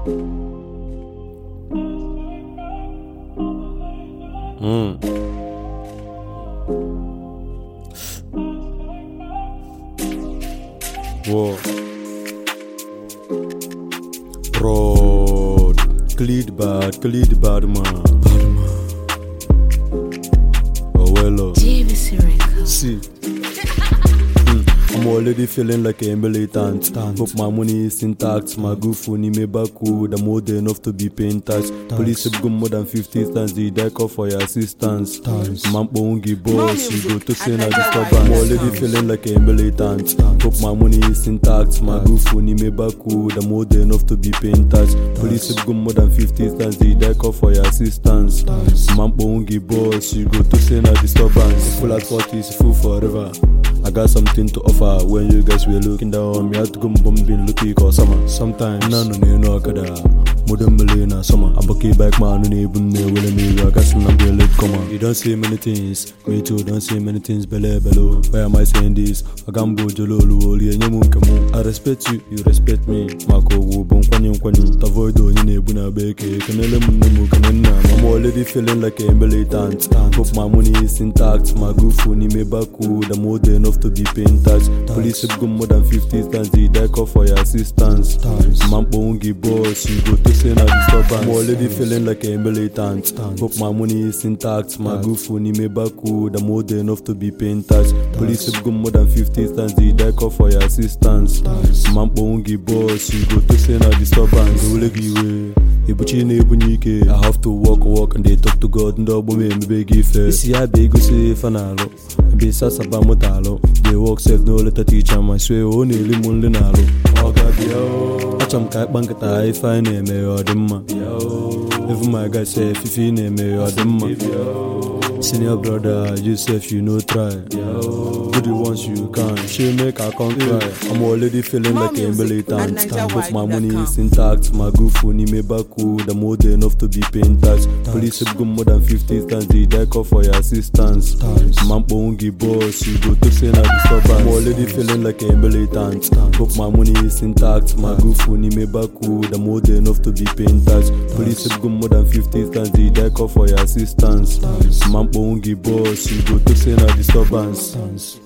Whoa. Broad. Cleed bad man. Oh well. See. I'm already feeling like a militant. Hope my money is intact. My good phone in my backwood. I'm old enough to be paying tax. Police have gone more than 50 times. They die call for your assistance. Man won't give boss. You go to say na disturbance. I'm already feeling like a militant. Hope my money is intact. My good phone in my backwood. I'm old enough to be paying tax. Police have gone more than 50 times. They die call for your assistance. Man won't give boss. You go to say na disturbance. Full at 40 is full forever. I got something to offer. When you guys were looking down on me, I had to go bumping looking for summer. Sometimes, no kada. Modern Melina summer. I'm a key back man, no even me willing me. I got some be a late comer. You don't say many things, me too, don't say many things. Below. Why am I saying this? I gambo jololo, I respect you, you respect me. Marco wubon kwanyu. Avoid you nebuna beke. I'm already feeling like a militant. Hope my money is intact. My good phone in me backwood. I'm old enough to be paying tax. Police have gone more than 50 times. They die call for your assistance. Man won't give boss. You go to say na disturbance. I'm already feeling like a militant. Hope my money is intact. My good phone in me backwood. I'm old enough to be paying tax. Police have gone more than 50 times. They die call for your assistance. Man won't give boss. You go to say na disturbance. I have to walk and they talk to God and double me beg if you see I beg you say fanalo. Be sasa ba motalo. They walk safe no let a teacher my swear only limun linalo. Acham kai bankata if I name me or dimma. If my guy say if you name me or dimma. Senior brother, Joseph, you know try. Do the ones you can. She make I can't cry. I'm already feeling like a militant. Hope my money is intact. My good phone in me backwood. I'm old enough to be paying tax. Police have gone more than 50 times. They die call for your assistance. Man won't give boss. You go to say na disturbance. I'm already feeling like a militant. Hope my money is intact. My good phone in me backwood. I'm old enough to be paying tax. Police have gone more than 50 times. They die call for your assistance. Man won't give boss. You go to say na disturbance.